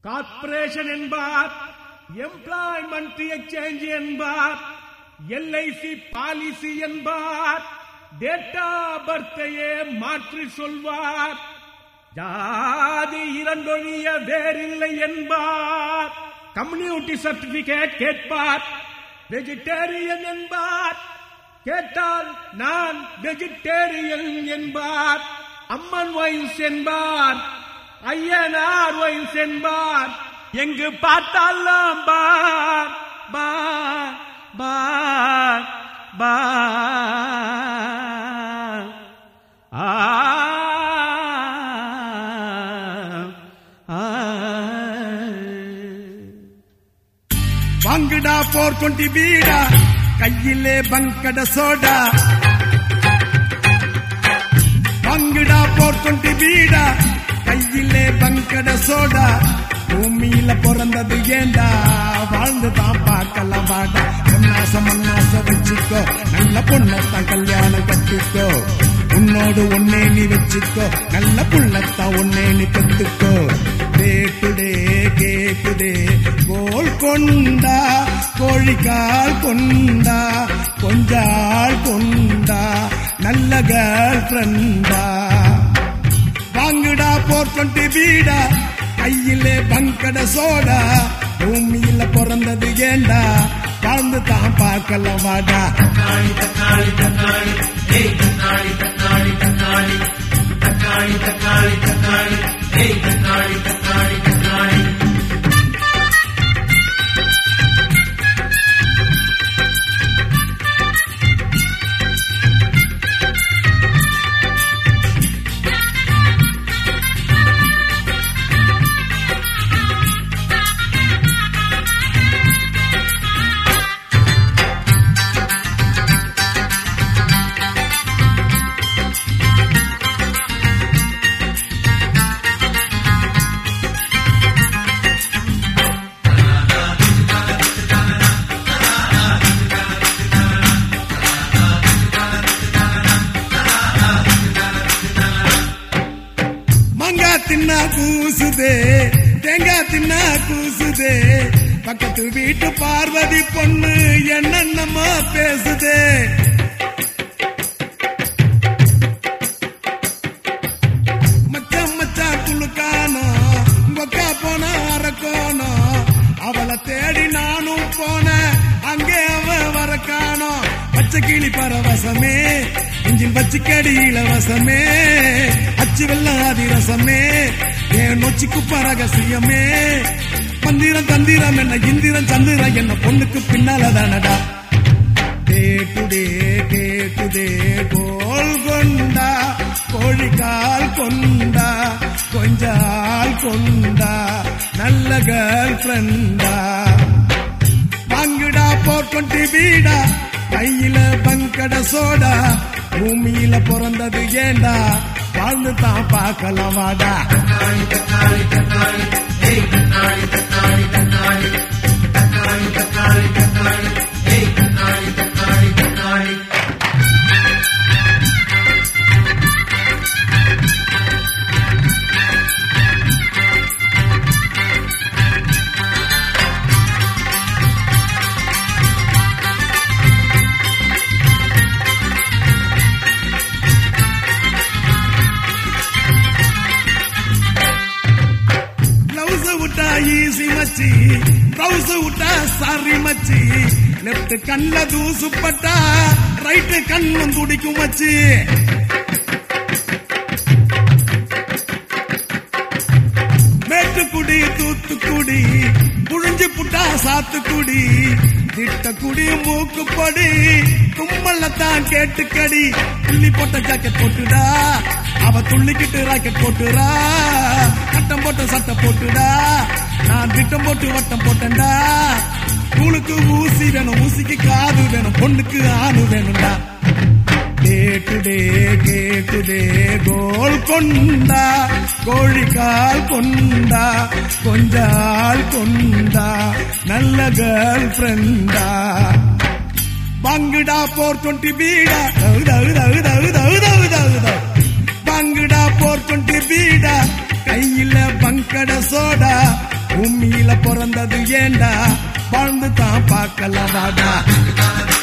Corporation என்பார், employment exchange என்பார், LIC policy என்பார், டேட்டா பர்த்தையே மாற்றி சொல்வார், ஜாதி இரண்டொழிய வேறில்லை என்பார், கம்யூனிட்டி சர்டிபிகேட் கேட்பார், வெஜிடேரியன் என்பார், கேட்டால் நான் வெஜிடேரியன் என்பார், அம்மன் வயசு என்பார், ஐயனார் வயசு என்பார், எங்கு பார்த்தாலும் பார் பார் பார் பார் ஆ வாங்குடா 420 பீடா, கையிலே பங்கட சோடா. வாங்குடா 420 பீடா, கையிலே பங்கட சோடா. பூமியில பிறந்தது ஏண்டா, வாழ்ந்து தான் பார்க்கலாம் வாடா. பொன்னாச மண்ணாச வச்சுக்கோ, நல்ல பொண்ணத்தான் கல்யாணம் கட்டிக்கோ. உன்னோடு ஒன்னே நீ வச்சுக்கோ, நல்ல புள்ளத்தான் ஒன்னே நீ பெத்துக்கோ. கேக்குதே கேக்குதே கோல் கொண்டா, கோழிக்கால் கொண்டா, கொஞ்சாள் கொண்டா, நல்ல கேர்ள் ஃப்ரெண்டா. வாங்குடா 420 பீடா, கையிலே பங்கட சோடா. பூமியில பிறந்தது ஏண்டா, வாழ்ந்து தான் பார்க்கலாம் வாடா. தக்காளி தக்காளி தக்காளி ஏய் தக்காளி தக்காளி தக்காளி தக்காளி தக்காளி தக்காளி ஏய் தக்காளி தக்காளி தக்காளி. தின்னா கூசுதே, தேங்காய் தின்னா கூசுதே. பக்கத்து வீட்டு பார்வதி பொண்ணு என்னென்னமா பேசுதே. மச்சான் மச்சான் குளுக்கானோ, கொக்கா போன அரக்கோனோ. அவளை தேடி நானும் போன, அங்கே அவ வரக்கானோ. பச்சை கிளி பரவசமே, இஞ்சின் பச்சைக்கடி இலவசமே. அச்சு வெள்ளம் அதிரசமே, என் நொச்சிக்கு பரகசியமே. மந்திரம் தந்திரம் என்ன, இந்திரம் சந்திரம் என்ன, பொண்ணுக்கு பின்னால தானடா. கேக்குதே கேக்குதே கோல் கொண்டா, கோழிக்கால் கொண்டா, கொஞ்சால் கொண்டா, நல்ல கேர்ள் ஃப்ரெண்டா. வாங்குடா 420 பீடா, கையில பங்கட சோடா. பூமியில பிறந்தது ஏண்டா, வாழ்ந்து தான் பார்க்கலாம் வாடா. தக்காளி தக்காளி தக்காளி ஏய் தக்காளி தக்காளி தக்காளி தக்காளி தக்காளி தக்காளி ஏய் தக்காளி தக்காளி தக்காளி. ஈசி மச்சி, ப்ரௌஸ் விட்டா சாரி மச்சி. லெப்ட் கண்ல தூசு பட்டா, ரைட் கண்ணும் துடிக்கும் மச்சி. மேட்டுக்குடி தூத்துக்குடி, புழிஞ்சு புட்டா சாத்துக்குடி. திட்டக்குடி மூக்குப்படி, தும்மல்லத்தான் கேட்டுக்கடி. துள்ளி போட்ட ஜாக்கெட் போட்டுடா, அவ துள்ளிக்கிட்டு ராக்கெட் போட்டுடா. கட்டம் போட்ட சட்டை போட்டுடா, நான் திட்டம் போட்டு வட்டம் போட்டேன்டா. கூழுக்கு ஊசி வேணும், ஊசிக்கு காது வேணும், பொண்ணுக்கு ஆணு வேணும்டா. கேக்குதே கேக்குதே கோல் கொண்டா, கோழிக்கால் கொண்டா, கொஞ்சால் கொண்டா, நல்ல கேர்ள் ஃப்ரெண்டா. வாங்குடா 420 பீடா, வாங்குடா 420 பீடா, கையில பங்கட சோடா. பிறந்தது ஏண்டா வாழ்ந்து தான் பார்க்கலாம் வாடா